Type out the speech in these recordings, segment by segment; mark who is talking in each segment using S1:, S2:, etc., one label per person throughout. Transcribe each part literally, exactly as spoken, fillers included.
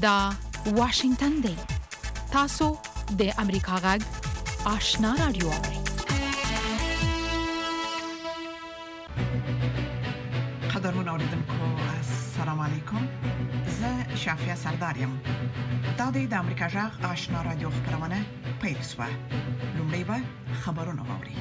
S1: دا واشنگتن دی. تاسو د امریکا غږ آشنا رادیو اورئ.
S2: قدرمن اوریدونکو السلام علیکم. زه شافیا سردارم. دا د امریکا غږ آشنا رادیو خبرونه پیل شوه. لومړی به خبرونه واوري.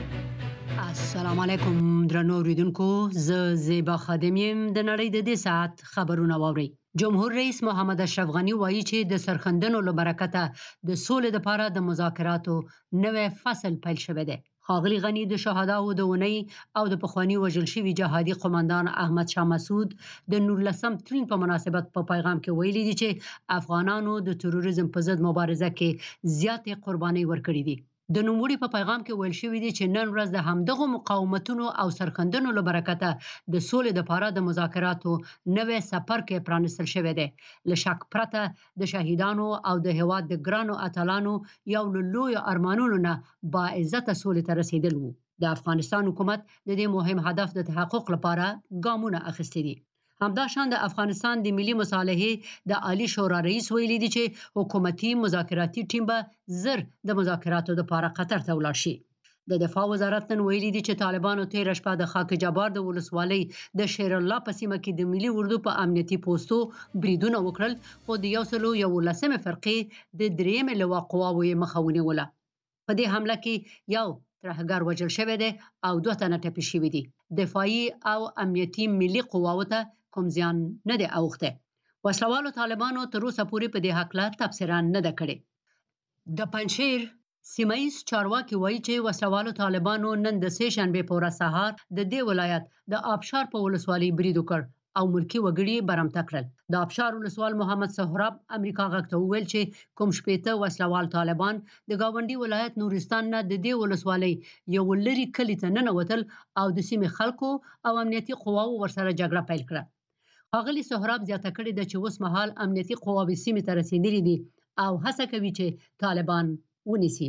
S3: السلام علیکم درنو اوریدونکو، زه زیبا خادم یم. د نړۍ د دې ساعت خبرونه واوري. جمهور رئیس محمد اشرف غنی وایي چې د سرخندنو له برکته د سولې لپاره د مذاکراتو نوې فصل پیل شوی دی. ښاغلي غنی د شهداو د اونۍ او د پخواني وژل شوي جهادي قومندان احمد شاه مسعود د نولسم تلین په مناسبت په پیغام کې ویلي دي چې افغانانو د تروریزم په ضد مبارزه کې زیاتې قربانۍ ورکړې دي. د نوموړي په پیغام کې ویل شوی دی چې نن ورځ د همدغو مقاومتونو او سرخندنو له برکته د سولې لپاره د مذاکراتو نوې سفر کې پرانستل شوی دی. له شک پرته د شهیدانو او د هېواد د ګرانو اتلانو یو له لویو ارمانونو نه باعزته سولې ته رسیدل وو. د افغانستان حکومت د دې مهم هدف د تحقق لپاره ګامونه اخیستي دي. همداشان د افغانستان د ملي مصالحې د عالی شورا رئیس ویلي دي چې حکومتي مذاکراتي ټیم به زر د مذاکراتو لپاره قطر ته ولاړ شي. د دفاع وزارت نن ویلي دي چې طالبانو تېره شپه د خاک جبار د ولسوالۍ د شیر الله په سیمه کې د ملي اردو په امنیتي پوستو بریدونه وکړل، خو د یو سلو یولسمې فرقې د درېیمې لوا قواوو یې مخه ونیوله. په دې حمله کې یو ترهګر وژل شوی دی او دوه تنه ټپي شوي دي. دفاعي او امنیتي ملي قواوو ته کوم زیان نه دی اوښتی. وسلوالو طالبانو تر اوسه پورې په دې هکله تبصره نه ده کړې. د پنجشیر سیمه ییز چارواکي وایي چې وسلوالو طالبانو نن د سې شنبې په ورځ سهار د دې ولایت د آبشار په ولسوالۍ برید وکړ او ملکي وګړي برمته کړل. د آبشار ولسوال محمد سهراب امریکا غږ ته وویل چې کوم شپېته وسلوال طالبان د ګاونډي ولایت نورستان نه د دې ولسوالۍ یو لرې کلي ته ننوتل او د سیمې خلکو او امنیتي قواوو ورسره جګړه پیل کړه. ښاغلي سهراب زیاته کړې ده چې اوس مهال امنیتي قواوې سیمې ته رسېدلي دي او هڅه کوي چې طالبان ونیسي.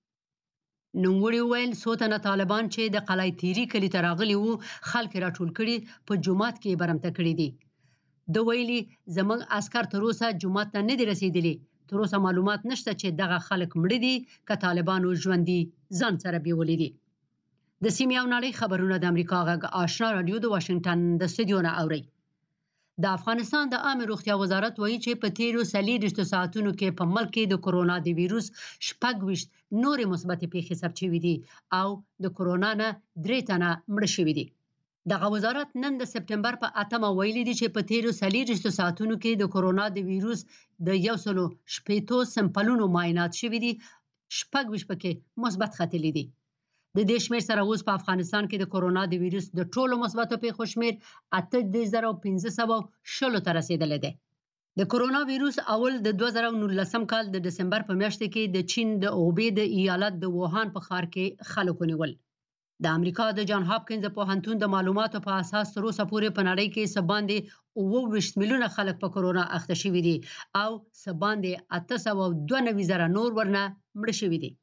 S3: نوموړي وویل څو تنه طالبان چې د قلعه تیري کلي ته راغلي وو خلک راټول کړي په جومات کې برمته کړي دي. د ویلي زموږ عسکر تر اوسه جومات ته نه دي رسېدلي. تر اوسه معلومات نشته چې دغه خلک مړه دي که طالبانو ژوندي ځان سره بیولي دي. د سیمې او نړۍ خبرونه د امریکا غږ آشنا رادیو د واشنګټن د استودیو نه اورئ. د افغانستان د عامه روغتیا وزارت وایي چې په تیرو څلېرویشتو ساعتونو کې په ملک کې د کرونا د ویروس شپږ ویشت نورې مثبتې پیښې ثبت شوي دي او د کرونا نه درې تنه مړه شوي دي. دغه وزارت نن د سپټمبر په اتمه ویلي دي چې په تیرو څلېرویشتو ساعتونو کې د کرونا د ویروس د یو سلو شپېتو سمپلونو معاینات شوي دي، شپږ ویشت پکې مثبت ختلي دي. د دې شمېر سره اوس په افغانستان کې د کرونا د ویروس د ټولو مثبتو پیښو شمېر اته زره پنځه سوه شلو ته رسېدلی دی. د کرونا ویروس اول د دوه زره نولسم کال د دسمبر په میاشت کې د چین د اوبې د ایالت د ووهان په ښار کې خلکو نیول. د امریکا د جان هاپکینز پوهنتون د معلوماتو په اساس تر اوسه پورې په نړۍ کې څه باندې اووه ویشت میلیونه خلک په کرونا اخته شوي دي او څه باندې اته سوه دوه نوي زره نور ورنه مړه شوي دي.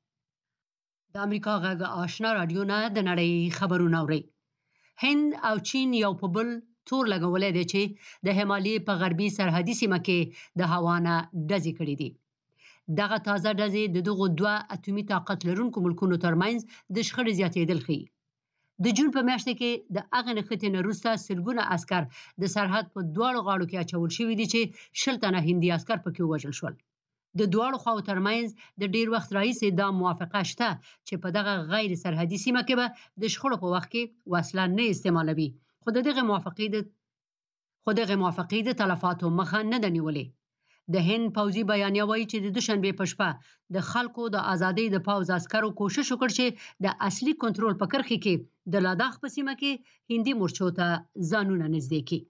S3: د امریکا غږ آشنا رادیو نه د نړۍ خبرونه اورئ. هند او چین یو په بل تور لګولی دی چې د همالیې په غربي سرحدي سیمه کې د هوا نه ډزې کړي دي. دغه تازه ډزې د دغو دوه اتومي طاقت لرونکو ملکونو ترمنځ د شخړې زیاتېدل ښیي. د جون په میاشت کې د هغې نښتې نه وروسته سلګونه عسکر د سرحد په دواړو غاړو کې اچول شوي دي چې شل تنه هندي عسکر پکې ووژل شول. د دواړو خواو ترمنځ د ډیر وخت راهیسې دا موافقه شته چې په دغه غیر سرحدي سیمه کې به د شخړو په وخت کې وسله نه استعمالوي، خو د دغه موافقې د خو دغه موافقې د تلفاتو مخه نه ده نیولې. د هند پوځي بیانیه وایي چې د دوشنبې په شپه د خلکو د ازادۍ د پوځ عسکرو کوشش وکړ چې د اصلي کنټرول په کرښې کې د لاداخ په سیمه کې هندي مورچو ته ځانونه نږدې کړي.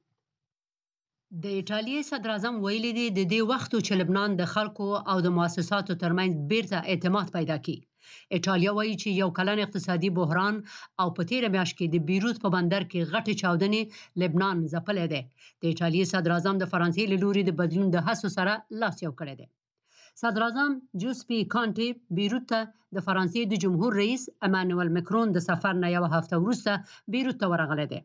S3: د ایټالیې صدر اعظم ویلي دی د دې وخت چې لبنان د خلکو او د مؤسساتو ترمنځ بیرته اعتماد پیدا کړي. ایټالیا وایي چې یو کلن اقتصادي بحران او په تیره میاشت کې د بیروت په بندر کې غټې چاودنې لبنان ځپلی دی. د ایټالیې صدر اعظم د فرانسې له لوري د بدلون د هڅو سره لاس یو کړی دی. صدر اعظم جوزپی کانټې بیروت ته د فرانسې د جمهور رئیس امانوئل مکرون د سفر نه یوه هفته وروسته بیروت ته ورغلی دی.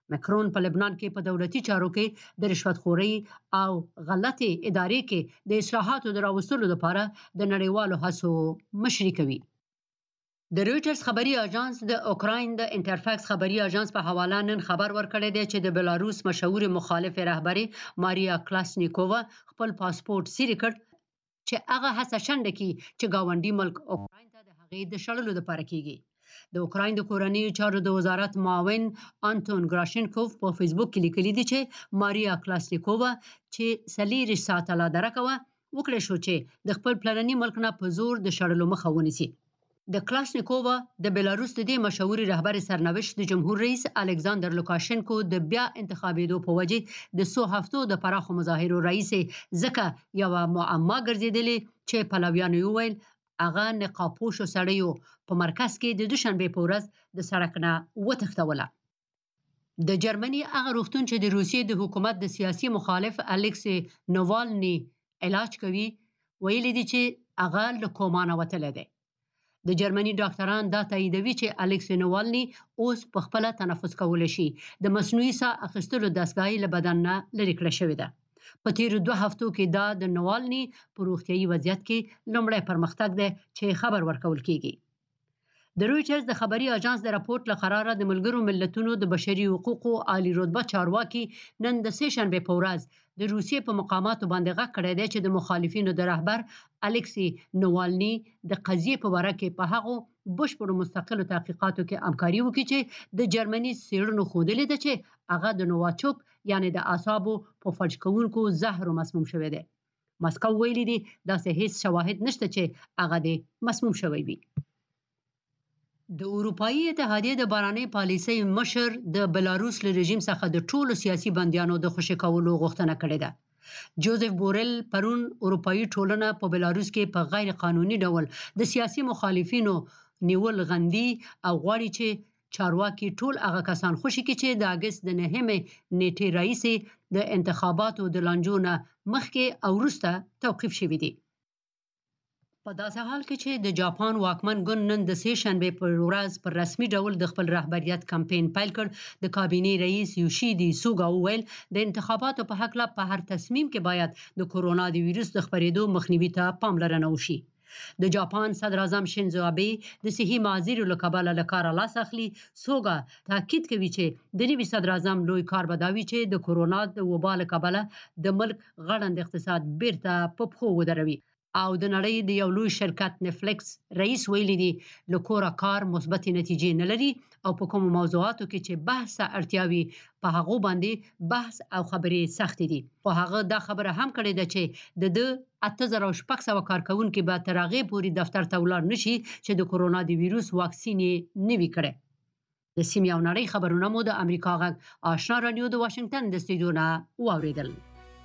S3: مکرون په لبنان کې په دولتي چارو کې د رشوت خوري او غلطي ادارې کې د اصلاحاتو د راوستلو لپاره د نړیوالو هڅو مشري کوي. د رويټرز خبري اژانس د اوکراین د انټرفاکس خبري اژانس په حواله نن خبر ورکړی دی چې د بلاروس مشهور مخالف رهبری ماریا کلاسنیکووا خپل پاسپورت سری کړ چې هغه هڅه شنډه کی چې گاونډي ملک اوکراین ته د هغې د شړلو لپاره کیږي. د اوکراین د کورنۍ چارو د وزارت معاون انټون ګراشنکوف په فیسبوک کې لیکلي دي چې ماریا کلاسنیکووا چې څلېرویشت ساعته لا درکه وه وکړی شو چې د خپل پلرني ملک نه په زور د شړلو مخه ونیسي. د کلاسنیکووا د بلاروس د دې مشهور رهبر سرنوشت د جمهور رئیس الکساندر لوکاشنکو د بیا انتخابېدو په وجه د څو هفتو د پراخو مظاهرو رئیس ځکه یوه معما ګرځېدلې چې پلویانو یې وویل هغه نقابپوشو سړیو په مرکز کې د دوشنبې په ورځ د سړک نه وتښتوله. د جرمني هغه روغتون چې د روسیې د حکومت د سیاسي مخالف الیکسی نووالني علاج کوي ویلي دي چې هغه له کوما نه وتلی دی. د جرمني ډاکټران دا تاییدوي چې الیکسی نووالني اوس په خپله تنفس کولی شي. د مصنوعي ساه اخیستلو دستګاه له بدن نه لرې کړه شوې ده. په تیرو دوه هفتو کې دا د نووالني په روغتیایي وضعیت کې لومړی پرمختګ دی چې خبر ورکول کیږي. د رويټرز د خبري اژانس د راپورټ له قراره د ملګرو ملتونو د بشري حقوقو عالی رتبه چارواکي نن د سه شنبې په ورځ د روسیې په مقاماتو باندې غږ کړی دی چې د مخالفینو د رهبر الیکسی نووالني د قضیې په باره کې په هغو بشپړو مستقلو تحقیقاتو کې همکاري وکړي چې د جرمني څېړنو ښودلې ده چې هغه د نوواچوک یعنی د اعصابو په فلج کوونکو زهرو مسموم شوی دی. مسکو ویلي دي داسې هیڅ شواهد نشته چې هغه د مسموم شوی وي. د اروپایي اتحادیې د بهرنۍ پالیسۍ مشر د بلاروس له رژیم څخه د ټولو سیاسي بندیانو د خوشي کولو غوښتنه کړې ده. جوزف بورل پرون اروپایي ټولنه په بلاروس کې په غیر قانوني ډول د سیاسي مخالفینو نیول غندي او غواړي چې چارواکي ټول هغه کسان خوشي کړي چې د اګست د نهمې نیټې راهیسې د انتخاباتو د لانجو نه مخکې او وروسته توقیف شوي دي. په داسې حال کې چې د جاپان واکمن ګوند نن د سه شنبې پر ورځ پر رسمي ډول د خپل رهبریت کمپاین پیل کړ. د کابینې رئیس یوشیدي سوګا وویل د انتخاباتو په هکله په هر تصمیم کې باید د کورونا د ویروس د خپرېدو مخنیوي ته پاملرنه وشي. د جاپان صدر اعظم شینزو آبې د صحي معاذیرو له کبله له کاره لاس اخلي. سوګا تاکید کوي چې د نوي صدر اعظم لوی کار به دا وي چې د کورونا د وبا له کبله د ملک غړند اقتصاد بیرته په پښو ودروي. او د نړۍ د یو لوی شرکت نفلکس رئیس ویلي دي له کوره کار مثبتې نتیجې نه لري او په کومو موضوعاتو کې چې بحث اړتیاوي په هغو باندې بحث او خبرې سختې دي. خو هغه دا خبره هم کړې ده چې د ده اته زره شپږ سوه کارکوونکي به تر هغې پورې دفتر ته ولاړ نشي چې د کورونا د ویروس واکسین یې نه وي کړی. د سیمې او نړۍ خبرونه مو د امریکا غږ آشنا رادیو د واشنګټن د استودیو نه واورېدل.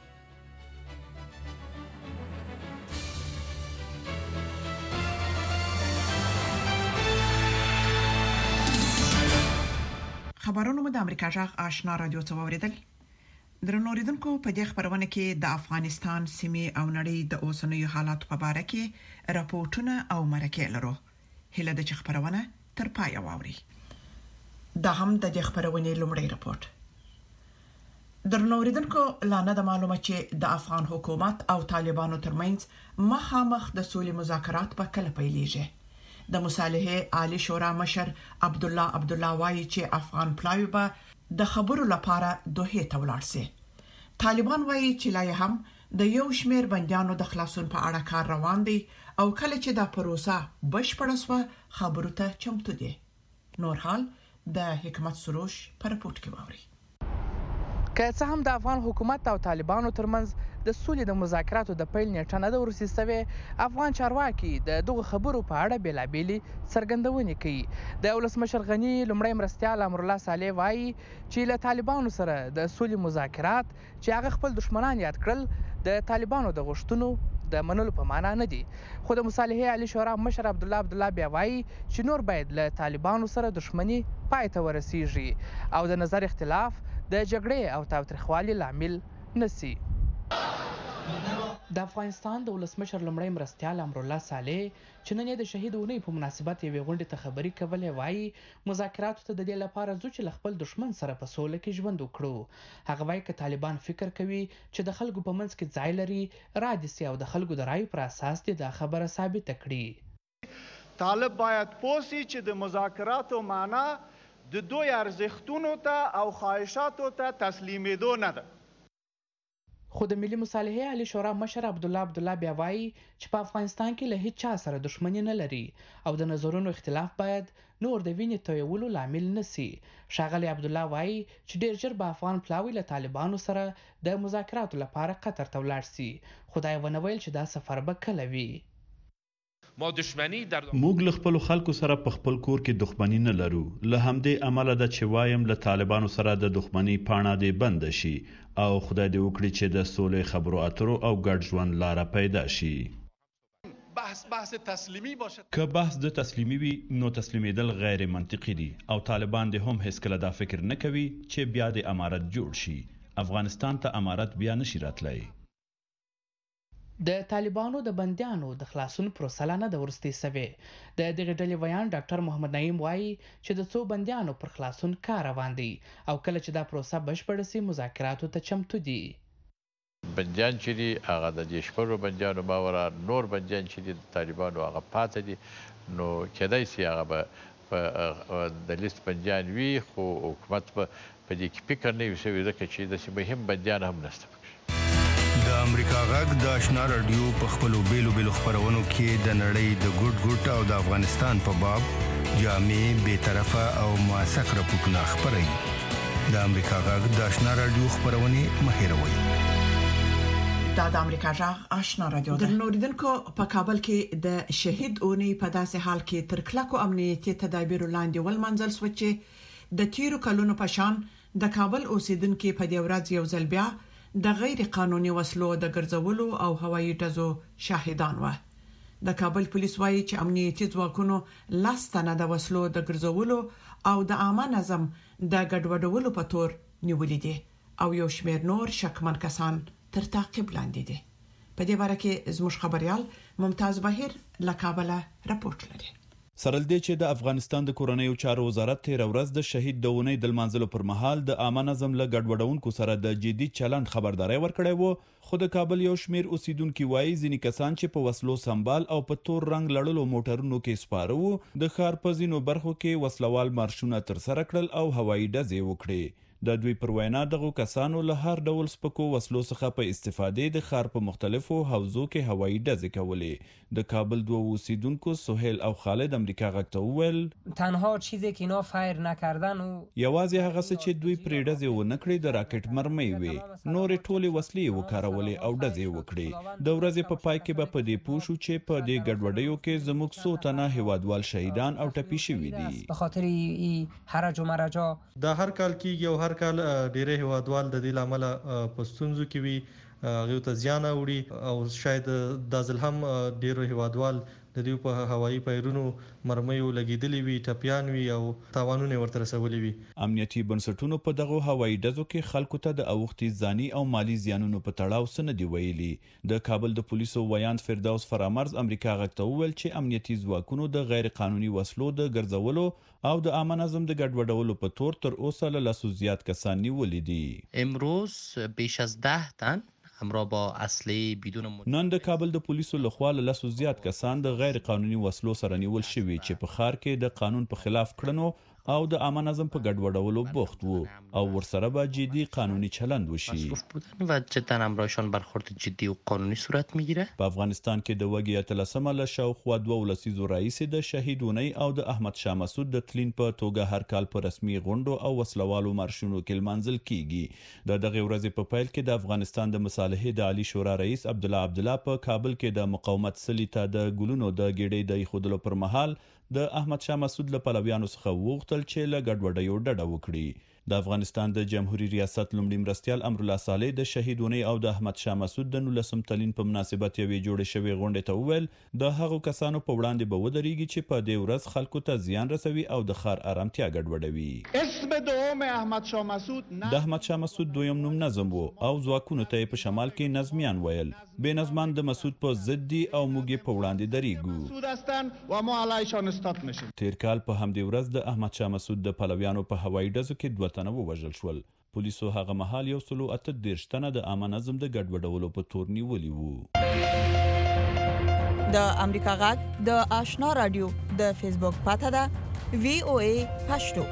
S2: خبرونه مو د امریکا جغ آشنا رادیو څخه اوریدل. درنو اوریدونکو په دې خبرونه کې د افغانستان سیمې او نړۍ د اوسنیو حالاتو په اړه کې راپورټونه او مرکې لرو. هله د خبرونه تر پای واوري. دا هم د دې خبرونه لومړی راپورټ. درنو اوریدونکو لانه د معلومه چې د افغان حکومت او طالبانو ترمنځ مخامخ د سولې مذاکرات په کله پیلېږي. د مصالحه عالی شورا مشر عبد الله عبد الله وايي چې افغان پلاوی به د خبرو لپاره دوه ته ولاړ سي. طالبان وايي چې لا هم د یو شمیر بندیانو د خلاصون په اړه کار روان دي او کله چې دا پروسه بشپړه شوه خبرو ته چمتو دي. نور حال د حکمت سروش پر رپورت کې واوري.
S4: که څه هم د افغان حکومت او طالبانو ترمنځ د سولې د مذاکراتو د پیل نیټه نه ده ورسېدل سوې، افغان چارواکي د دغو خبرو په اړه بېلابېلې څرګندونې کوي. د ولسمشر غني لومړی مرستیال امرالله صالح وایي چې له طالبانو سره د سولې مذاکرات چې هغه خپل دښمنان یاد کړل د طالبانو د غوښتنو د منلو په معنا نه دي. خو د مصالحې عالی شورا مشر عبد الله عبد الله بیا وایي چې نور باید له طالبانو سره دښمني پای ته ورسیږي او د نظر اختلاف د جګړې او تاوتریخوالي لامل نشي. د افغانستان د ولسمشر لومړی مرستیال امرالله صالح چې نن یې د شهید اونۍ په مناسبت یوې غونډې ته خبرې کولې وایي مذاکراتو ته د دې لپاره ځو چې له خپل دښمن سره په سوله کې ژوند وکړو. هغه وایي که طالبان فکر کوي چې د خلکو په منځ کې ځای لري را دې سي او د خلکو د رایو پر اساس دې دا خبره ثابته کړي.
S5: طالب باید پوه سي چې د مذاکراتو معنا د دوی ارزښتونو ته او خواهشاتو ته تسلیمېدو نه ده.
S4: خو د ملي مصالحې عالی شورا مشر عبدالله عبدالله بیا وایي چې په افغانستان کې له هیڅ چا سره دښمني نه لري او د نظرونو اختلاف باید نور د وینې تویولو لامل نه سي. ښاغلی عبدالله وایي چې ډیر ژر به افغان پلاوی له طالبانو سره د مذاکراتو لپاره قطر ته ولاړ سي. خو دا یې ونه ویل چې دا سفر به کله وي.
S6: موږ له خپلو خلکو سره په خپل کور کې دښمني نه لرو. له همدې امله ده چې وایم له طالبانو سره د دښمنۍ پاڼه دې بنده شي او خدای دې وکړي چې د سولې خبرو اترو او ګډ ژوند لاره پیدا شي.
S7: بحث بحث تسلیمی باشه.
S6: که بحث د تسلیمي وي نو تسلیمېدل غیر منطقي دي او طالبان دې هم هیڅکله دا فکر نه کوي چې بیا د امارت جوړ شي. افغانستان ته امارت بیا نشي راتلی.
S4: د طالبانو د بندیانو د خلاصون پروسه لا نه ده وروستۍ سوې. د دغې ډلې ویان ډاکټر محمد نعیم وایي چې د څو بندیانو پر خلاصون کار روان دی او کله چې دا پروسه بشپړه سي مذاکراتو ته چمتو دي.
S8: بندیان چې دي هغه د دې شپږو بندیانو باوره نور بندیان چې دي د طالبانو هغه پاتې دي نو کېدای سي هغه به د لیست بندیان وي خو حکومت په دې کې فکر نه وي شوی ځکه چې داسې مهم بندیان هم نشته.
S9: د امریکا غږ د آشنا رادیو په خپلو بیلو بیلو خپرونو کې د نړۍ د ګوټ ګوټ او د افغانستان په باب جامع بېطرفه او موثق راپورټونه خپروي. د امریکا غږ د آشنا رادیو خپرونې مه هېروئ.
S2: دا د امریکا غږ آشنا رادیو ده. د نوریدونکو په کابل کې د شهید اونۍ په داسې حال کې تر کلکو امنیتي تدابیرو لاندې ولمنځل شو چې د تیرو کلونو په شان د کابل اوسیدونکو په دې ورځ یو ځل بیا د غیر قانوني وسلو د ګرځولو او هوایي ډزو شاهدان و. د کابل پولیس وایي چې امنیتي ځواکونو لاس تنه د وسلو د ګرځولو او د عامه نظم د ګډوډولو په تور نیولې دي او یو شمېر نور شکمن کسان تر تعقیب لاندې دي. په دې باره کې زموږ خبريال ممتاز بهیر له کابل راپورټ لري.
S6: سره دې چې د افغانستان د کورنیو چارو وزارت تیر ورځ د شهید د اونۍ د لمانځلو پر مهال د عامه نظم له ګډوډونکو سره د جدي چلند خبرداري ورکړې وو. خو د کابل یو شمیر اوسیدونکو وایي ځینې کسان چې په وسلو سنبال او په تور رنگ لړلو موټرونو کې سپاره وو د ښار په ځینو برخو کې وسلوال مارشونه ترسره کړل او هوایي ډزې وکړې. د دوی پر وینا دغه کسانو له هر ډول سپکو وسلو څخه په استفادې د ښار په مختلفو حوزو کې هوایي ډزې کولې. د کابل دوه اوسیدونکو سهیل او خالد امریکا غږ ته وویل
S10: تنها چیزی که اینا فایر نکردن و
S6: یوازې هغه څه چې دوی پرې ډزې ونه کړې د راکټ مرمۍ وې. نورې ټولې وسلې یې وکارولې او ډزې وکړې. د ورځې په پای کې به په دې پوه شو چې په دې ګډوډیو کې زموږ څو تنه هیوادوال شهیدان او ټپي شوي دي.
S10: به خاطر ای حرج و مرجا
S11: دا هر کال کېږي او هر کال ډېری هیوادوال د دې لامل په ستونزو کې وي هغه ته زیان اوري او شاید د ځل هم ډېر هیوادوال د دې په هوایي پیرونو مرمیو لګیدلې وي ټپیان وي او تاوانونه ورته رسولي وي.
S6: امنیتي بنسټونو په دغه هوایي ډزو کې خلکو ته د اوختي ځاني او مالی زیانونو په تړاو څه نه دی ویلي. د کابل د پولیسو ویاند فردوس فرامرز امریکا غږ ته وویل چې امنیتي ځواکونو د غیر قانوني وسلو د ګرځولو او د عامه نظم د ګډوډولو په تور تر اوسه له لسو زیات کسان نیولي دي.
S12: امروز بیش از ده تن همراه با اسلحه بدون
S6: نن د کابل د پولیسو لخوا له لسو زیات کسان د غیر قانوني وسلو سره نیول شوي چې په ښار کې د قانون په خلاف کړنو او د عامه نظم په ګډوډولو بوخت وو او ورسره به جدي قانوني چلند وشي.
S12: و جدا همراهشان برخورد جدی و قانونی صورت میگیره.
S6: په افغانستان کې د وګړي اتلسمه له شاوخوا دوه ولسیزو رئیس د شهید اونۍ او د احمد شاه مسعود د تلین په توګه هر کال په رسمي غونډو او وسلوالو مارشونو کې لمانځل کیږي. د دغه ورځې په پیل کې د افغانستان د مصالحې د عالی شورا رئیس عبدالله عبدالله په کابل کې د مقاومت سلې ته د ګلونو د ګېډۍ د ایښودلو پر مهال د احمد شاه مسعود له پلویانو څخه وغوښتل چې له ګډوډیو ډډه وکړي. د افغانستان د جمهوریت ریاست لومړي مرستیال امرالله صالح د شهیدونی او د احمد شاه مسعود د نولسم تلین په مناسبت یوې جوړې شوې غونډې ته وویل د هغو کسانو په وړاندې به ودرېږي چې په دې ورځ خلکو ته زیان رسوي او د ښار آرامتیا ګډوډوي.
S5: اسم دوم احمد شاه مسعود
S6: د احمد شاه مسعود دویم نوم نظم و او ځواکونو ته په شمال کې نظمیان ویل. بې نظمان د مسعود په ضد دي او موږ یې په وړاندې درېږو. تیر کال په همدې ورځ د احمد شاه مسعود د پلویانو په هوایي ډزو کې دوه تنه ووژل شول. پولیسو هغه مهال یو سلو اته دېرش تنه د عامه نظم د ګډوډولو په تور نیولي وو.
S13: د امریکا غږ د آشنا رادیو د فیسبوک پاته ده وی او ای پښتو.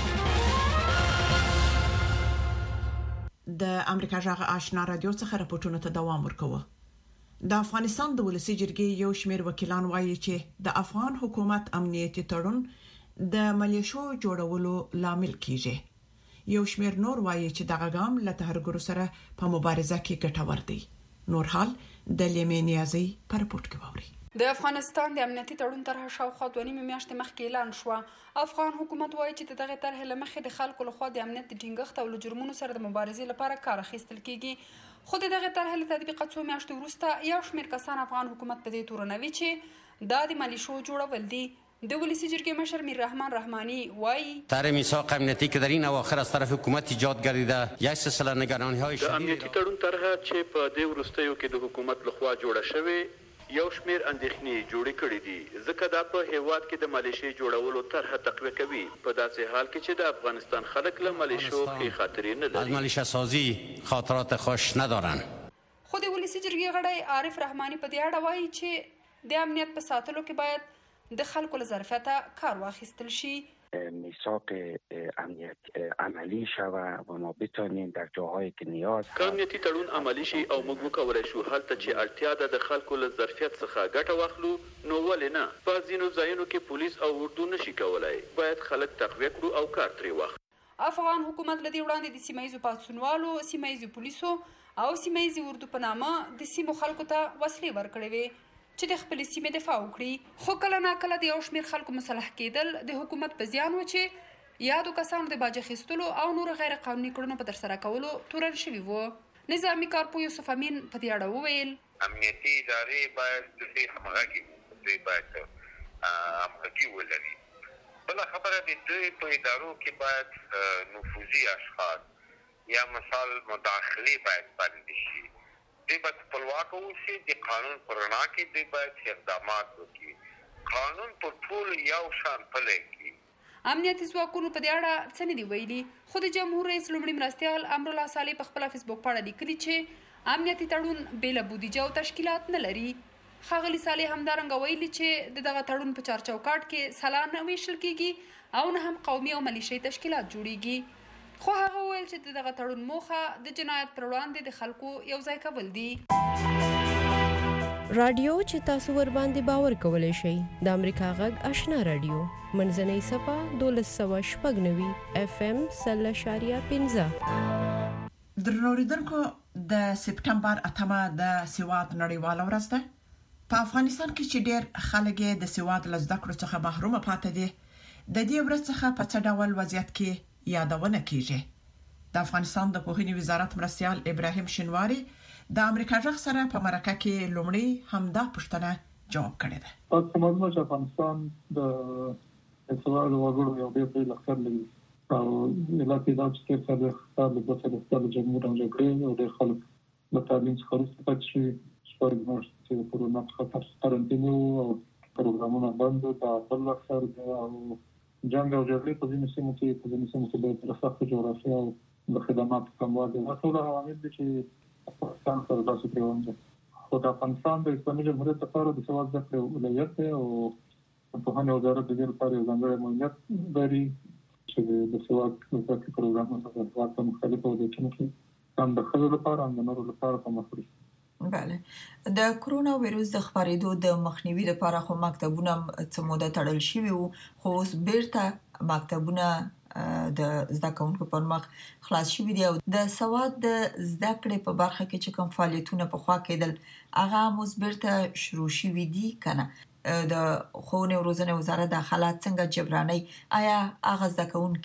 S2: د امریکا غږ آشنا رادیو څخه راپورټونه ته دوام ورکوه. د افغانستان د ولسی جرګې یو شمېر وکیلان وایي چې د افغان حکومت امنیتي تړون د ملیشو جوړولو لامل کیږي. یو شمېر نور وایي چې دغه ګام له تهرګرو سره په مبارزه کې ګټور دی. نور حال د لیمې نیازي پر رپورټ کې ووري.
S14: د افغانستان د امنیتي تړون طرحه شاوخوا دوه نیمې میاشتې مخکې اعلان شوه. افغان حکومت وایي چې د دغه طرحې له مخې د خلکو لخوا د امنیت د ټینګښت او له جرمونو سره د مبارزې لپاره کار اخیستل کیږي. خو د دغه طرحې له تطبیقه څو میاشتې وروسته یو شمېر کسان افغان حکومت په دې تورنوي چې دا د ملیشو جوړول دي. د ولسی جرګې مشر میر رحمان رحمانی وایي
S15: طرح میثاق امنیتی که در این اواخر از طرف حکومت ایجاد گردیده یک سلسله نگرانی‌های
S16: شدید د امنیتي تړون طرحه چې په دې وروستیو کې د حکومت لخوا جوړه شوې یو شمېر اندېښنې جوړې کړې دي ځکه دا په هیواد کې د ملیشې جوړولو طرحه تقویه کوي په داسې حال کې چې د افغانستان خلک له ملیشو ښې خاطرې نه لري.
S15: از ملیشه سازی خاطرات خوش ندارن.
S14: خو د ولسی جرګې غړی عارف رحمانی په دې اړه وایي چې د امنیت په ساتلو کې باید د خلکو له ظرفیته کار واخیستل شي.
S17: میثاق امنیت عملی شوه و ما بتانیم در جاهایی که نیاز
S16: که امنیتي تړون عملی شي او موږ وکولی شو هلته چې اړتیا ده د خلکو له ظرفیت څخه ګټه واخلو نو ولې نه. په ځینو ځایونو کې پولیس او اردو نشي کولی. باید خلک تقویه کړو او کار ترې واخلو.
S14: افغان حکومت له دې وړاندې د سیمه ییزو پاڅونوالو، سیمه ییزو پولیسو او سیمه ییزې اردو په نامه د سیمو خلکو ته وسلې ورکړې وې چې د خپلې سیمې دفاع وکړي. خو کله ناکله د یو شمېر خلکو مسلح کېدل د حکومت په زیان و چې یادو کسانو د باج اخیستلو او نورو غیر قانوني کړنو په ترسره کولو تورن شوي وو. نظامي کارپوه یوسف امین په دې اړه وویل
S18: امنیتي ادارې باید د دې همغږي دوی باید همغږي ولري. بله خبره د دوی په ادارو کې باید نفوذي اشخاص یا مثال مداخلې باید بند شي. دوی باید خپلواک اوسي. د قانون په رڼا کې دوی باید اقدامات وکړي. قانون په ټول یو شان پلی کړي.
S14: امنیتي ځواکونو په دې اړه څه نه دي ویلي. خو د جمهور رئیس لومړي مرستیال امرالله صالح په خپله فیسبوک پاڼه لیکلي چې امنیتي تړون بېله بودیجه او تشکیلات نه لري. ښاغلي صالح همدارنګه ویلي چې د دغه تړون په چارچوکاټ کې سلا نه ویشل کیږي او نه هم قومي او ملیشي تشکیلات جوړیږي. خو هغه وویل چې دغه تړون موخه د جنایت پر وړاندې د خلکو یو ځای کول دي.
S19: رادیو چې تاسو ور باندې باور کولای شئ د امریکا غږ آشنا رادیو منځنۍ صفه دولس سوه شپږ نوي اف ام سل اشاریه پنځه.
S2: درنوریدونکو د سپټمبر اتمه د سواد نړیواله ورځ ده. په افغانستان کې چې ډېر خلک د سواد له زده کړو څخه محروم پاتې دي د دې ورځ څخه په څه ډول وضعیت کې یادونه کیږي. د افغانستان د پوهنې وزارت مرستیال ابراهیم شینواری د امریکا غږ سره په مرکه کې لومړی همدا پوښتنه جواب کړې ده.
S20: په معلومه چې افغانستان د سوال وګړو یو ډېر لوی لښکر لري او علاقې دا چې څه د خپل د خپل جمهور او جګړې او د خلک د تعلیم څخه وروسته پاتې شوي شپږ میاشتې چې کرونا خطر قرنطینه او پروګرامونه بند د خپل لښکر او جنگ او جګړې په ځینو سیمو کې په ځینو سیمو کې د سختو جغرافیې او د خدماتو کموالی دا ټول عوامل دي چې افغانستان سره داسې پیوند دي. خو د افغانستان د اسلامي جمهوریت لپاره د سواد زده کړې ولایت دی او پوهنې وزارت د دې لپاره یو ځانګړی ماموریت لري چې د سواد زده کړې پروګرامونه په هېواد په مختلفو ولایتونو کې هم د ښځو لپاره هم د نورو لپاره په مخ وړي.
S13: بله د کرونا وایروس د خپرېدو د مخنیوي لپاره خو مکتبونه څه موده تړل شوي وو خو اوس بیرته مکتبونه د زده کوونکو پر مخ خلاص شوي دي او د سواد د زده کړې په برخه کې چې کوم فعالیتونه پخوا کېدل هغه هم اوس بیرته شروع شوي دي که نه. د ښوونې او روزنې وزارت دا حالات څنګه جبرانوي؟ آیا هغه زده کوونکي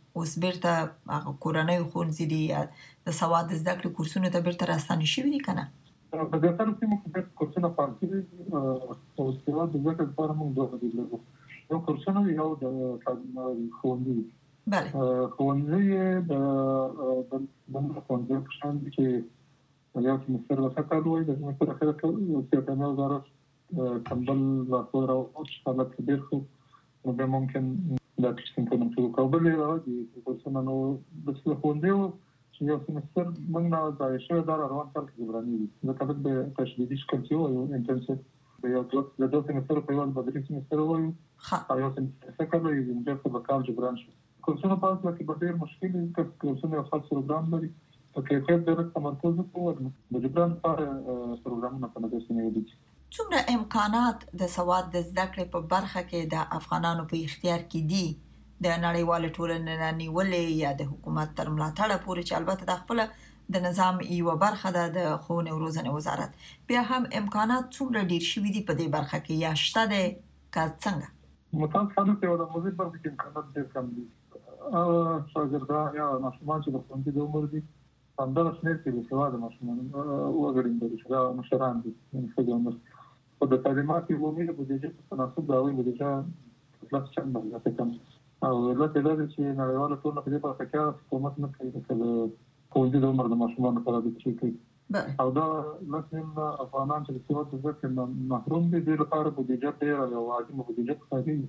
S13: اوس بیرته هغه کورنۍ ښوونځي دي یا د سواد زده کړې کورسونه ته بیرته راستانه شوي دي کنه؟
S20: په دې سره چې موږ د کورسونو په اړه او سواد زده کړې لپاره موږ دوه بدیل لرو. یو کورسونه یو د ښوونځي
S13: بله
S20: ښوونځي د د ښوونځي په شان دي چې یو سمستر وساتل وي د سمستر اخر کې چې په وزارت کمبل راپور او حالت ډیر خو نو به ممکن دا څنګه کوم څه کوبل راځي د کورسونو نو د ښوونځي چې یو سمستر موږ نه ځای شوی دا روان کال کې ورانی دي نو کله به تشدیدي شکل یو انټنسیو د یو د دوه سمستر په یوه بدري سمستر وایو او یو سمستر څخه به یو انټر په کال جبران شي کورسونه په اصل کې به ډیر مشکل دي چې کورسونه خاص پروګرام لري په کې خپل ډېر تمرکز کوو د جبران لپاره پروګرامونه په نظر کې نیول دي.
S13: څومره امکانات د سواد د زده کړې په برخه کې د افغانانو په اختیار کې دي د نړیوال ټولنې نه نیولې یا د حکومت تر ملاتړ پورې چې البته د خپل د نظام یو برخه ده د ښوونې او روزنې وزارت بیا هم امکانات څومره ډیر شوي دي په دې برخه کې یا شته ده که څنګه؟
S20: متاسفانه په یوه موضوع باندې کې امکانات ډیر کم دي. شاګردان یا ماشومان چې د ښوونځي د عمر دي همدغه شمېر کې د سواد ماشومان وګړي دي چې دا مشران دي د عمر په د تعلیمات عمومي د بودیجې په تناسب د هغوی بودیجه پلاس چند زیاته کم او لکه دا چې نړیواله ټولنه په دې برخه کې حکومت نه کوي چې د ښوونځي د عمر د ماشومانو لپاره د څه کوي او دا لکه افغانان چې د سواد زده کړې محروم دي د لپاره بودیجه ډېره او عادي بودیجه پکاري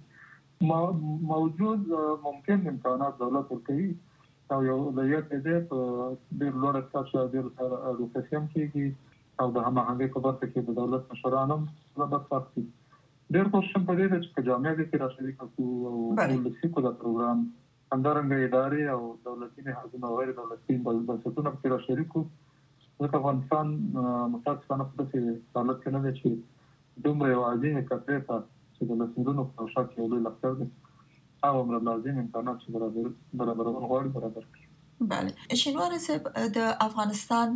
S20: موجود ممکن امکانات دولت ورکوي او یو د یو دې په ډېر لوړ کچه ډېر روکسیم کېږي او د هماهنګۍ په برخه کې د دولت مشران هم رابط ساتي. ډېر کوشش په دې چې په جامعه کې را شریک شو او ولسی کو دا پروګرام همدارنګه ادارې او دولتي نهادونه او غیر دولتي بنسټونه په را شریک وو. د افغانستان متاسفانه په دې حالت کې نه دی چې دومره یو عظیم کثرت چې د لسمرونو په شا کې یو لوی لښکر دی او امر لازم امکانات چې برابر برابرول غواړي برابر کړي.
S13: بله شینوار صاحب د افغانستان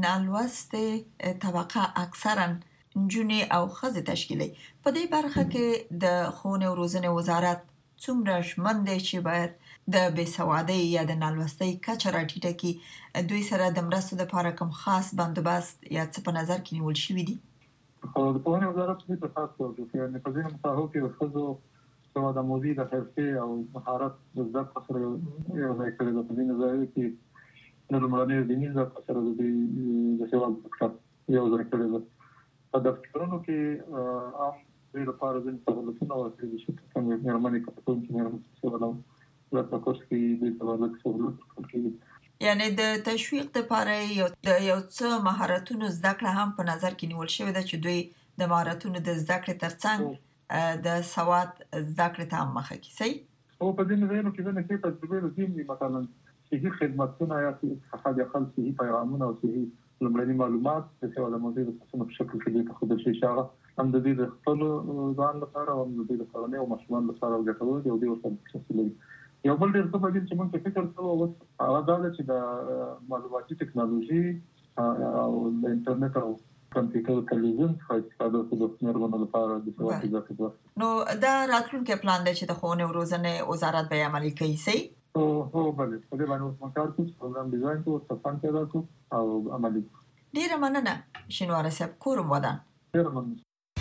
S13: نالوسته طبقه اکثرا نجونې او ښځې تشکیلي په دې برخه کې د ښوونې او روزنې وزارت څومره ژمن دی چې باید د بېسوادۍ یا د نالوستۍ کچه راټیټه کړي دوی سره د مرستو لپاره کوم خاص بندوبست یا څه په نظر کې نیول شوي دي؟
S20: خو د ښوونې وزارت په خاص توګه یعنې په ځینو مساحو کې د ښځو سواد آموزي د حرفې او مهارت د زده کړې سره یو ځای کړی ده. په ځینو ځایونو کې د لومړنیو دیني زده کړو سره د دوی د سواد زده یو ځای کړی ده. په دفترونو کې عام دوی لپاره ځینې سهولتونه ورکړي چې څنګه مېرمنې کتونکي مېرمنې سواد او په کورس کې دوی ته ورته سهولت ورکړل کېږي.
S13: یعنی د تشویق لپاره یو د یو څه مهارتونو زده کړه هم په نظر کې نیول شوې ده چې دوی د مهارتونو د زده کړې ترڅنګ د سواد زده کړې ته هم مخه کړي. صحیح؟
S20: او په دې ځایونو کې ځینې کې تجربې لري مثلا صحي خدماتونه یا صحه د خلک صحي پیغامونه او صحي لومړني معلومات د سواد آموزي د څه په شکل کې د خپل شي شاغه هم د دې د خپل ځان لپاره او د دې لپاره او ماشومان لپاره ګټور دی او دوی ورته تفصیلي یو بل ډېر څه باندې چې موږ فکر کوو هغه دا چې د معلوماتي ټکنالوژي او د انټرنیټ او کمپیوټر تلویزیون څخه استفاده کوو د مېرمنو لپاره د سواد زده کړې.
S13: نو دا راتلونکي پلان دی چې د ښوونې او روزنې وزارت به عملي کوي. صحیح؟
S20: او هو بله په دې باندې اوس موږ کار کوو پروګرام ډیزاین کوو تصفان پیدا کوو او عملي کوو.
S13: ډېره مننه شینوار صاحب. کورم ودان.
S20: ډېره مننه.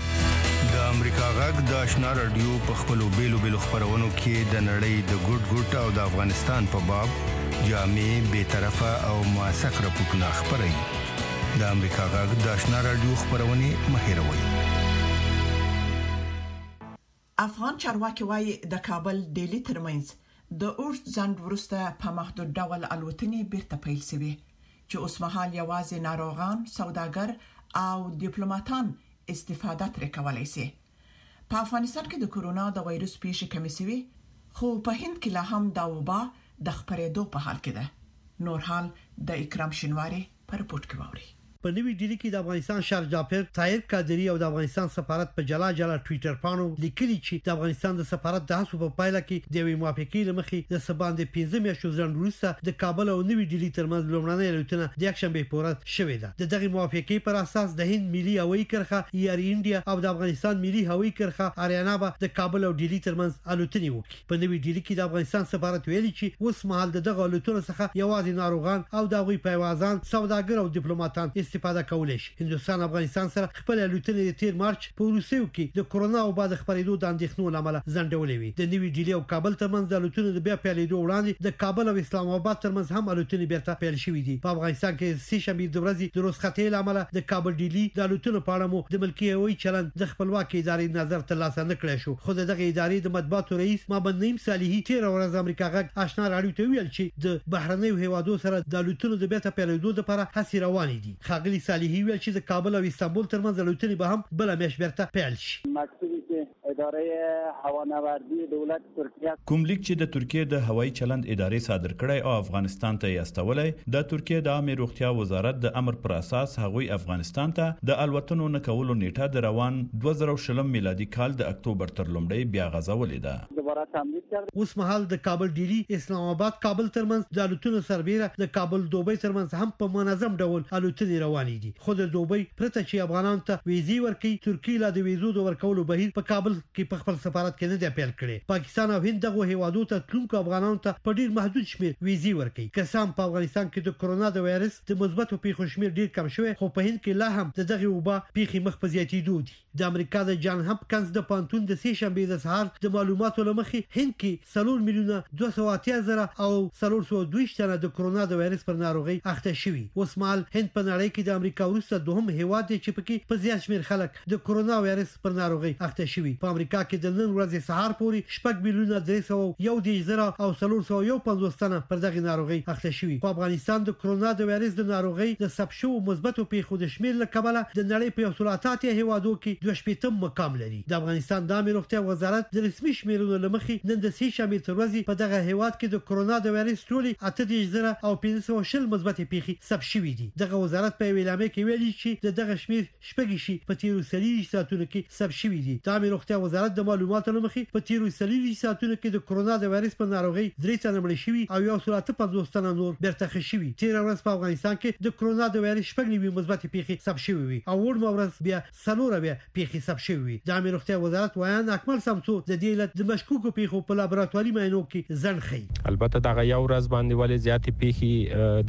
S9: د امریکا غږ د آشنا رادیو په خپلو بیلو بیلو خبرونو کې د نړۍ د ګوټ ګوټ او د افغانستان په باب جامع بی‌طرفه او موثق راپورټونه خپروي. د امریکا غږ د آشنا رادیو خبرونه مه هېروئ.
S2: افغان چارواکي وايي د کابل ډیلی ترمنځ د اوږد ځنډ وروسته په محدود ډول الوتنې بیرته پیل شوې چې اوسمهال یوازې ناروغان، سوداګر او ډیپلوماټان استفاده ترې کولای شي. په افغانستان کې د کورونا د وایرس پیښې کمې شوې خو په هند کې لا هم دا وبا د خپرېدو په حال کې ده. نور حال د اکرام شینواری په رپورت کې ووري.
S21: په نوې ډیلي کې د افغانستان شار جعفر طاهر قادری او د افغانستان سفارت په جلا جلا ټوئیټر باندې لیکلي چې د افغانستان د سفارت د هڅو په پایله کې د یوې موافقې لمخې د سباند پنځه میاشتو ځنډ وروسته د کابل او نوې ډیلي ترمنځ لومړنۍ الوتنه د یکشنبه په ورځ شوې ده. د دغه موافقې پر اساس د هند ملي هوایي کرښه اییر انډیا او د افغانستان ملي هوایي کرښه آریانا به د کابل او ډیلي ترمنځ الوتنې وکړي. په نوې ډیلي کې د افغانستان سفارت ویلي چې اوس مهال د دغه الوتنو څخه یوازې ناروغان او د هغوی پیوازان سوداګر او ډیپلوماټان استفاده کولی شي. هندستان افغانستان سره خپل الوتنې د تیر مارچ په وروستیو کې د کورونا او بعد خبرېدو د اندېښنو لامل ځنډولې وي. د نوې ډیلي او کابل ترمنځ د الوتنو د بیا پیلېدو وړاندې د کابل او اسلام آباد ترمنځ هم الوتنې بیرته پیل شوې دي. په افغانستان کې سه شنبه د ورځې د رخصتۍ لامل د کابل ډیلي د الوتنو په اړه مو د ملکي هوایي چلند د خپلواکي ادارې نظر ترلاسه نه کړی شو. خو دغه ادارې د مطبوعاتو رئیس محمد نعیم صالحي تیر ورځ امریکا غږ آشنا راډیو ته ویل چې د بهرنیو هیوادو سره د الوتنو د بیرته پیلېدو لپاره هڅې روانې دي. ښاغلي صالحي ویل چې د کابل او استانبول ترمنځ الوتنې به هم بل میاشت بیرته پیل شي.
S22: مکتوبی که اداره هوانوردی دولت ترکیه
S6: کوم لیک چې د ترکیه د هوایي چلند ادارې صادر کړی او افغانستان ته یې استولی د ترکیه د عامه روغتیا وزارت د امر پر اساس هغوی افغانستان ته د الوتنو نه کولو نیټه د روان دوه زره شلم میلادي کال د اکتوبر تر لومړۍ بیا غځولې ده.
S22: دوباره تمدید کرد.
S21: اوس مهال د کابل ډیلي اسلام آباد کابل ترمنځ د الوتنو سربیره د کابل دوبۍ ترمنځ هم په منظم ډول الوتنې روانې دي. خو د دوبۍ پرته چې افغانانو ته ویزې ورکړي ترکیه لا د ویزو د ورکولو بهیر په کابل کې په خپل سفارت کې نه دی پیل کړی. پاکستان او هند دغه هیوادو ته تلونکو افغانانو ته په ډیر محدود شمېر ویزې ورکړي. قسم په افغانستان کې د کرونا د وایرس د مثبتو پیښو شمېر ډیر کم شوی خو په هند کې لا هم د دغه وبا پیښې مخ په زیاتېدو دي. د امریکا د جان هاپکنز د پانتون د سه شنبه د سهار د معلوماتو لمخې هند کې څلور میلیونه دوه سوه اتیا زره او څلور سوه دوه ویشت تنه د کرونا د وایرس پر ناروغي اخته شوي. اوس مهال هند په نړۍ کې د امریکا وروسته دوهم هیواد دی چې پکې په زیات شمېر خلک د کرونا وایرس پر ناروغي اخته شوي. په امریکا کې د نن ورځې سهار پورې شپږ میلیونه درې سوه یو دېرش زره او څلور سوه یو پنځوس تنه پر دغه ناروغي اخته شوي. په افغانستان د کرونا د وایرس د ناروغي د ثبت شوو مثبتو پیښو د شمېر له کبله د نړۍ په یو سل اته اتیا هیوادو کې دوه شپېتم مقام لري. د افغانستان د عامه روغتیا وزارت د رسمي شمېرونو له مخې نن د سه شنبې تر ورځې په دغه هیواد کې د کرونا د وایرس ټولې اته دېرش زره او پنځه سوه شل مثبتې پیښې ثبت شوي دي. دغه وزارت په یوې اعلامیه کې ویلي چې د دغه شمېر شپږ شي په تیرو څلوېښتو ساعتونو کې ثبت شوي دي. د عامه روغتیا وزارت د معلوماتو له مخې په تیرو څلوېښتو ساعتونو کې د کرونا د وایرس په ناروغۍ درې تنه مړه شوي او یو سل اته پنځوس تنه نور بیرته ښه شوي. تېره ورځ په افغانستان کې د کرونا د وایرس شپږ نوي مثبتې پیښې ثبت شوي وي او وړمه ورځ بیا څلور بیا پیښې ثبت شوي وي. د عامه روغتیا وزارت وایان اکمل سمسو د دې علت د مشکوکو پیښو په لابراتواري معاینو کې ځنډ ښیي.
S23: البته دغه یو ورځ باندې ولې زیاتې پیښې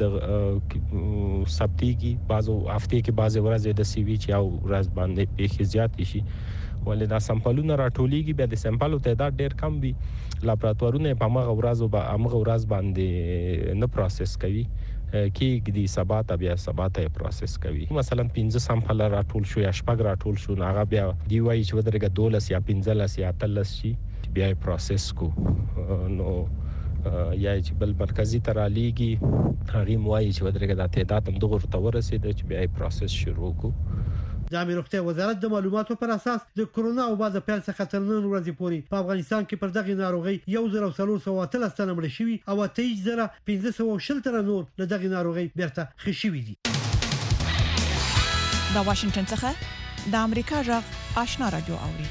S23: د ثبتېږي. بعضو هفتې کې بعضې ورځې د سی وي چې یو ورځ باندې پیښې زیاتې شي ولې دا سمپلونه راټولیږي بیا د سمپلو تعداد ډیر کم وي. لابراتوارونه په هغه ورځ او هغه ورځ باندې نه پروسس کوي کې د سبا ته بیا سبا ته پروسس کوي. مثلا پنځه سامپل راټول شو یا شپږ راټول شو هغه بیا دی وایي چې ودرګه دولس یا پنځلس یا اتلس شي بیا پروسس کو نو یا چې بل مرکزی تر الیږي هغه موایي چې ودرګه د تعداد هم دغه ته ورسېد چې بیا پروسس شروع کو.
S21: د عامه روغتیا وزارت د معلوماتو پر اساس د کرونا او بعد پیل څخه تر نن ورځې پورې په افغانستان کې پر دغه ناروغي یو زره څلور سوه اتلس تنه مړه شوي او اته دېرش زره پنځه سوه شل تنه نور له دغه ناروغي بیرته ښه شوي دي.
S2: د واشنگټن څخه د امریکا غږ آشنا راډیو اوري.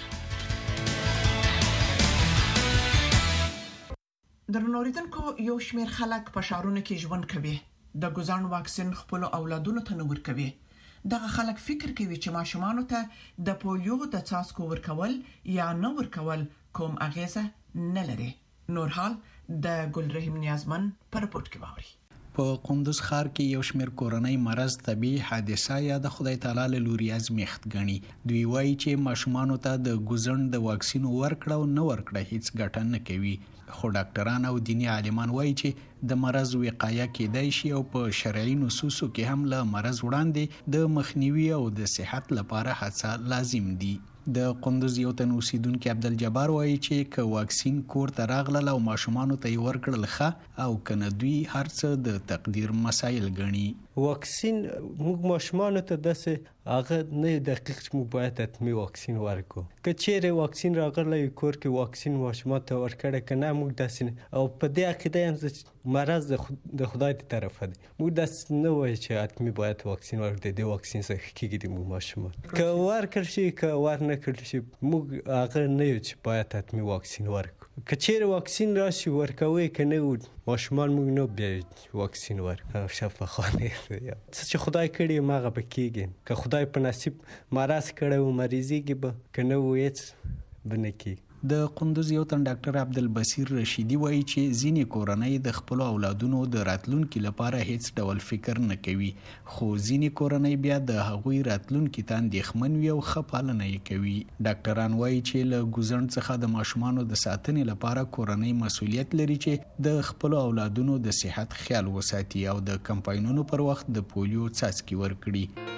S2: درنوریدونکو یو شمېر خلک په ښارونو کې ژوند کوي. د ګوزان واکسین خپل اولادونو ته نه ورکوي. دغه خلک فکر کوي چې ماشومان ته د پولیو د څاڅکو ورکول یا نه ورکول کوم اغیزه نه لري. نور حال د ګلرحیم نیازمن پر رپورت کې باوري.
S24: په قندوز ښار کې یو شمېر کورنۍ مرض طبي حادثه یا د خدای تعالی له لوري ازمیښت ګڼي. دوی وایي چې ماشومان ته د ګوزن د واکسین ورکړه او نه ورکړه هیڅ ګټه نه کوي. خو ډاکټران او دینی عالمان وایي چې د مرض وقایه کېدای شي او په شرعي نصوصو کې هم له مرض وړاندې د مخنیوي او د صحت لپاره هڅه لازم دي. د قندوز یو تن اوسیدونکو عبدالجبار وایي چې که واکسین کور ته راغله او ماشومان ته یې ورکړل ښه او کنه دوی هر څه د تقدیر مسایل ګڼي.
S1: واکسین موږ ماشومان ته داسې هغه نه دقیق چې موږ باید حتمي واکسین ورکو. که چیرې واکسین راغلی کور کې واکسین ماشومان ته ورکړی که نه موږ داسې او په دې عقیده یم چې مرض د خدای د طرفه دی. موږ داسې نه وایو چې حتمي باید واکسین ورکړو. د دې واکسین څخه کېږي د موږ ماشومان که ورکړل شي که ور نه کړل شي موږ هغه نه یو چې باید حتمي واکسین ورکړو. که چیرې واکسین راشي ورکوي که نه ماشومان موږ نه بیا واکسین ورکړو. شفاخانه څه چې خدای کړي هغه به کېږي. که خدای په نصیب مرض کړی و مریضېږي به که نه و هېڅ به نه کېږي.
S24: د قندوز یو تن ډاکټر عبدالبصیر رشیدي وایي چې ځینې کورنۍ د خپلو اولادونو د راتلونکي لپاره هیڅ ډول فکر نه کوي، خو ځینې کورنۍ بیا د هغوی راتلونکي ته اندېښمن وي او ښه پالنه یې کوي. ډاکټران وایي چې له ګوزڼ څخه د ماشومانو د ساتنې لپاره کورنۍ مسؤلیت لري چې د خپلو اولادونو د صحت خیال وساتي او د کمپاینونو پر وخت د پولیو څاڅکي ورکړي.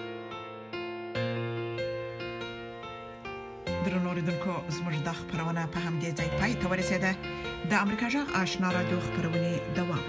S2: درنو اوریدونکو زموږ د خبرونه په همدې ځای پای ته ورسېده. د امریکا جغ آشنا رادیو خبرونه دوام